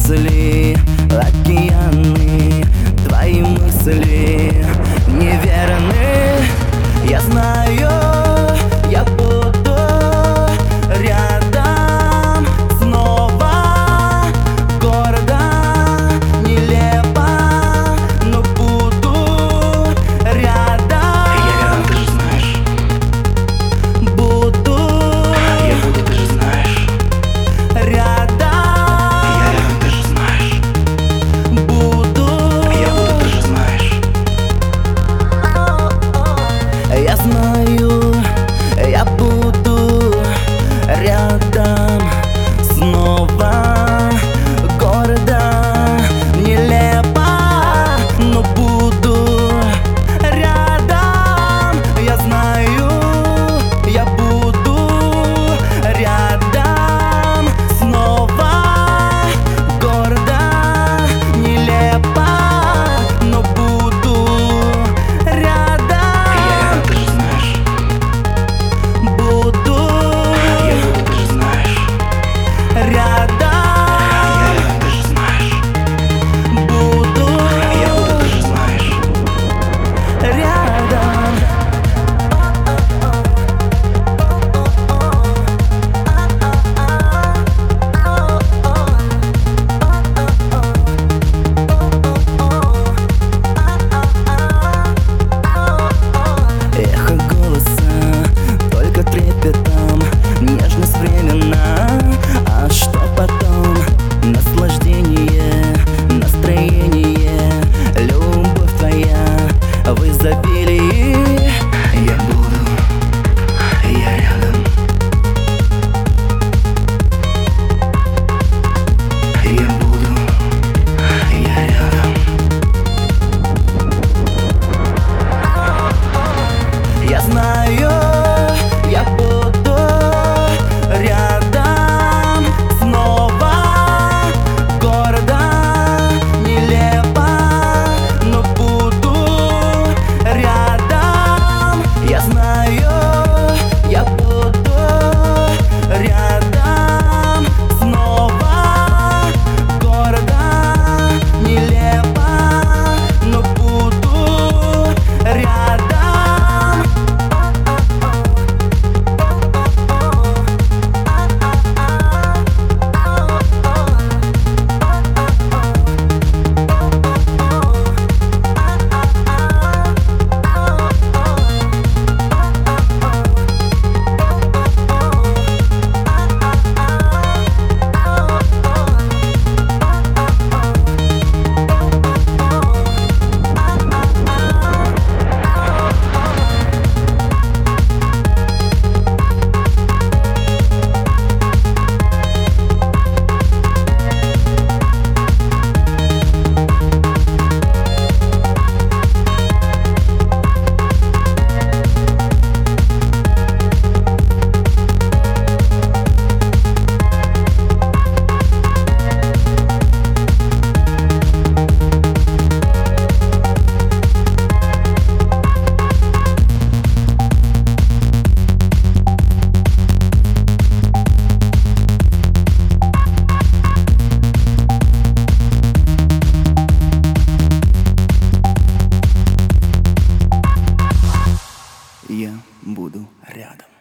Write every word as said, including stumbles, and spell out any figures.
мысли, океаны, твои мысли неверны. Я знаю, я буду рядом снова. Гордо, нелепо, но буду рядом. Я рядом, ты же знаешь. Буду Я буду, ты же знаешь. рядом. Я рядом, ты же знаешь. Буду Я буду, ты же знаешь. Я знаю, я буду рядом снова. Гордо, нелепо, но буду рядом. Я знаю, я буду рядом снова. Гордо, нелепо, но буду рядом. Я рядом, ты же знаешь. Буду Я буду, ты же знаешь. рядом. Я рядом, ты же знаешь. Буду Я буду, ты же знаешь. рядом. Эхо голоса, только трепетом, нежность временна. А что потом? Наслаждение, настроение, любовь твоя в изобилии. Я буду, я рядом. Я буду, я рядом. Я знаю, я буду рядом снова. Гордо, нелепо, но буду рядом. Я знаю, я буду рядом снова. Гордо, нелепо, но буду рядом. Я буду рядом.